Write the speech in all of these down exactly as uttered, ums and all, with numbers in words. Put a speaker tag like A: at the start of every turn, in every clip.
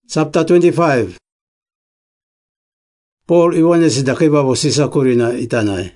A: Chapter twenty-five. Paul iwane si da kibabo sisakurina itanay.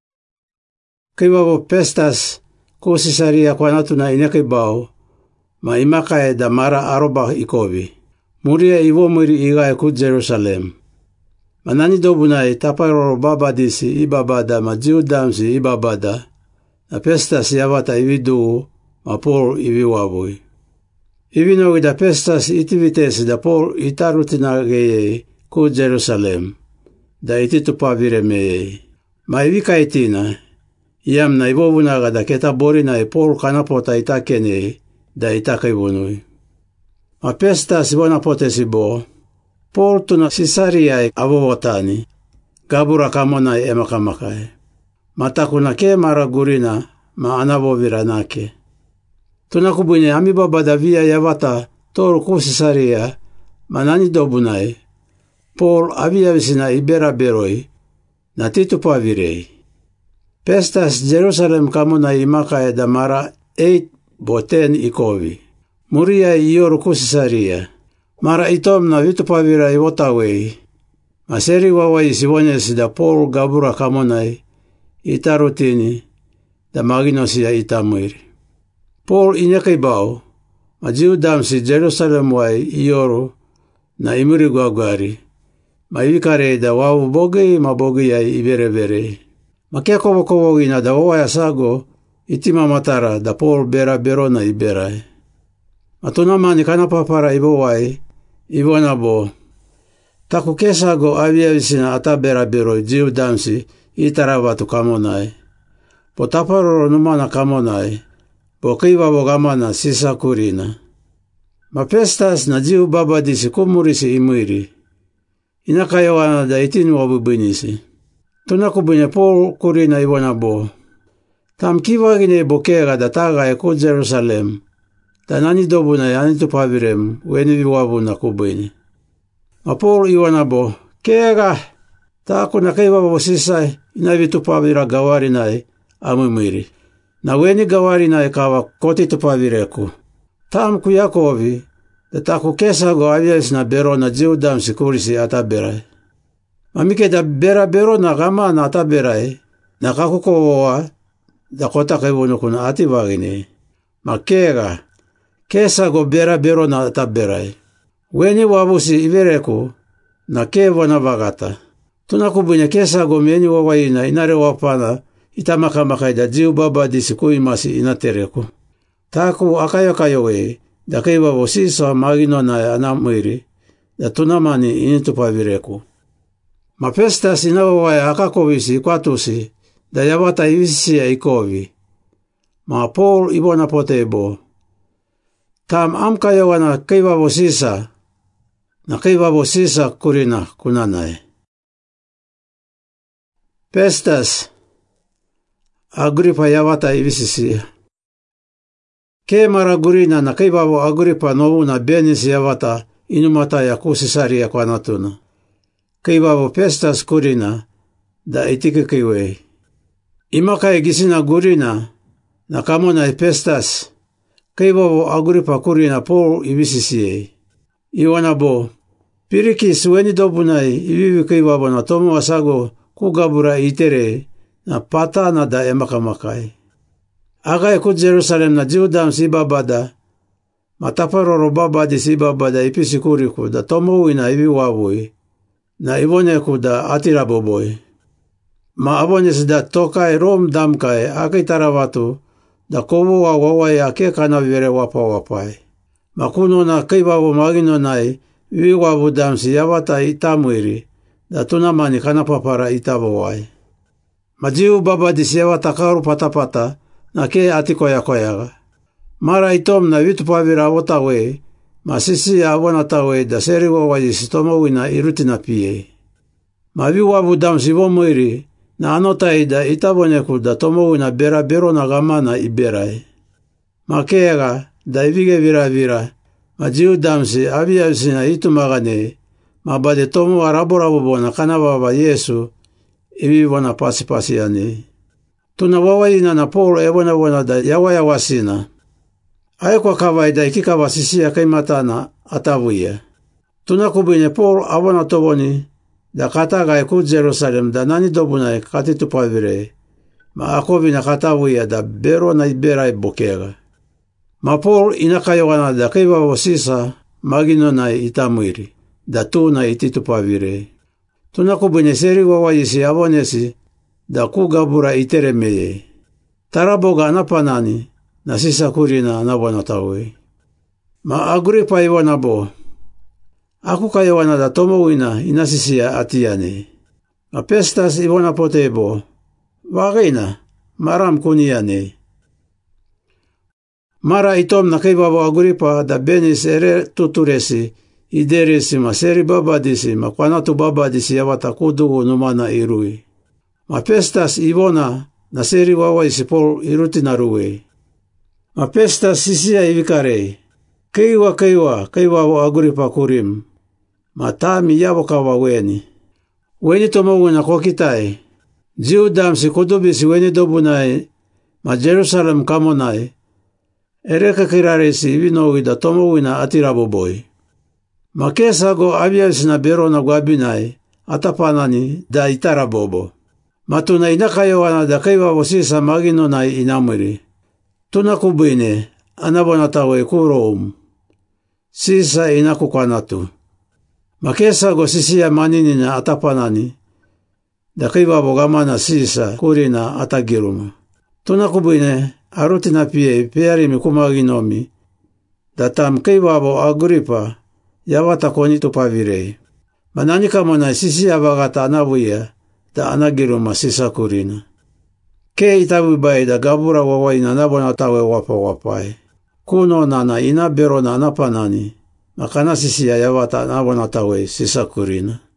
A: Kibabo Pestas ko Sisaria kwa natuna inekibao ma imakae da mara aroba ikobi. Muria iwo muri igae ku Jerusalem. Manani dobunai taparoro babadisi ibabada ma jiudamsi ibabada na Pestas yavata ividu ma Paul iviwabui. Ivinogi da Pestas itivitesi da Paul itarutina geye ku Jerusalem, da ititupavire meye. Ma ivika itina, iam na ivovunaga da keta borina e Paul kanapota itakene, da itakivunui. Ma Pestas ivonapotesi bo, Paul tuna Sisaria avovotani, gabura kamona emakamakai. Matakuna ke maragurina ma anavovira nake. Tunakubune amibaba davia yavata toru ku Sisaria manani dobunai. Paul avia visina ibera beroi na titupavirei. Pestas Jerusalem kamuna imaka da mara eight boten ikovi. Muria ioru ku Sisaria. Mara itom na vitupavira ivotawei. Maseri wawai sivones da Paul gabura kamunai itarutini da maginosia itamuiri. Paul inekibao, ma jiudamsi Jerusalem wai ioru na imuri guaguari, ma ivikare da wawu bogi ma bogi ai iverevere. Ma kia kovo kovo ina da wawaya sago itima matara da Paul bera berona iberai. Ma tunamani kanapapara ibowai, ibonabo. Taku kesago avia visina ata bera beroi jiudamsi itaravatu kamonai. Po taparoro numana kamonai. Bokiva bogamana sisakurina. Ma Pestas na jiu babadisi kumurisi imuiri. Inakayawana da itinu wabubinisi. Tunakubine Paul kurina ibonabo. Tam kivagine bokega da taga e ku Jerusalem. Da nani dobuna yani tupavirem weni viwabuna kubini. Ma Paul ibonabo. Kega. Taku na kiva babosisai inavi tupavira gawarinai amumiri. Na weni gawarina ikawa koti tupavireku. Tam kuyakovi, da taku kesago avias na bero na jiudam sikurisi ataberai. Mamike da bera bero na gama na ataberai, na kakukovoa, da kota kevunukuna ativagini. Makega, kesago bera bero na ataberai. Weni wabusi ivereku, na kevo na vagata. Tunakubune kesago meni wawaina inare wapana, itamaka da jiu baba disi kuimasi inatereku. Taku akayakayowe, da keiva vosisa magino na anamwiri, da tunamani initupavireku. Ma Pestas inawawaya akakovisi kwatusi, da yavata ivisia ikovi. Ma Paul ibona potebo. Tam amkayawana keiva vosisa, na keiva vosisa kurina kunanae. Pestas Agripa yavata ivisisia. Ke maragurina na keibabo Agripa novuna benis yavata inumata ya ku Sisaria kwa natuna. Keibabo Pestas kurina da itikekiwe. Imaka egisina gurina na kamona e Pestas. Keibabo Agripa kurina Paul ivisisie. Iwanabo. Pirikis weni dobunai ivivi keibabo na tomu asago kugabura itere. Na patana da emakamakai. Agai ku Jerusalem na jiudam si babada. Mataparoro babadi si babada ipisikuriku da tomou ina iviwabui. Na ivoneku da atiraboboi. Ma abones da tokai rom damkai akai taravatu. Da kovu wa wawai ake kana vire wapa wapai. Ma kuno na keibabu magino nai iviwabu damsi yavata itamuiri. Da tunamani kanapapara itabowai. Majiu baba disiawa takaru patapata na ke atikoya koyaga. Mara itom na vitupavira awotawe, ma sisi awonatawe da seriwa wajisitomo wina irutina pie. Ma viwabu damsi vomuiri na anotai da itaboneku da tomo wina bera bero na gamana iberai. Ma keega da ivige vira vira, ma jiu damsi avia visina itumagane, ma bade tomo araborabobo na kanababa Yesu, ivi wana pasi pasi ani. Tuna wawaina na Paul e wana wana da yawaya wasina. Ae kwa kawai da ikikawa sisia kaimatana atavuia. Tunakubine Paul avona tovoni da kataga ku Jerusalem da nani dobunai katitupavire. Ma akovina katavuia da bero na iberai bokega. Ma Paul inakayowana da keiva vosisa magino na itamuiri, da tu na ititupavire. Tunakubine seri wawaisi avonesi da ku gabura iteremeye. Taraboga anapanani na sisa kurina anavona tawe. Ma Agripa iwana bo. Aku kayowana da tomowina inasisia atiane. Ma Pestas iwana potebo. Wagina, maram kuniane. Mara itom na keibabo Agripa da benis ere tuturesi, ideresi ma seri babadisi ma kwanatu babadisi yawata kudugu numana irui. Ma Pestas ivona na seri wawaisi Paul irutinarue. Ma Pestas sisia ivikarei. Keiwa keiwa, keiwa wo Agripa kurim. Ma tami yawo kawa weni. Weni tomowina kokitai. Jiu damsi kudubisi weni dobunai, ma Jerusalem kamonai, ereka kiraresi ivinoi da tomowina atiraboboi. Ma kesago aviasina berona guabinai, atapanani da itarabobo. Ma tuna inakayowana da keiwa vosisa maginonai inamiri. Tuna kubine, anavona tawe kuroum. Sisa inakukwanatu. Ma kesago sisia maninina atapanani, da keiva bogamana sisa kurina atagiruma. Tunakubine arutina pie pearimi kumaginomi. Da tam keiva bo Agripa yawata konitu pavirei. Mananika mona sisi abagata anavuia da anagiruma sisa kurina. Ke itavibai da gabura wawaina nabona tawe wapa wapai. Kuno nana ina berona anapanani. Makana sisi yawata nabona tawe sisa kurina.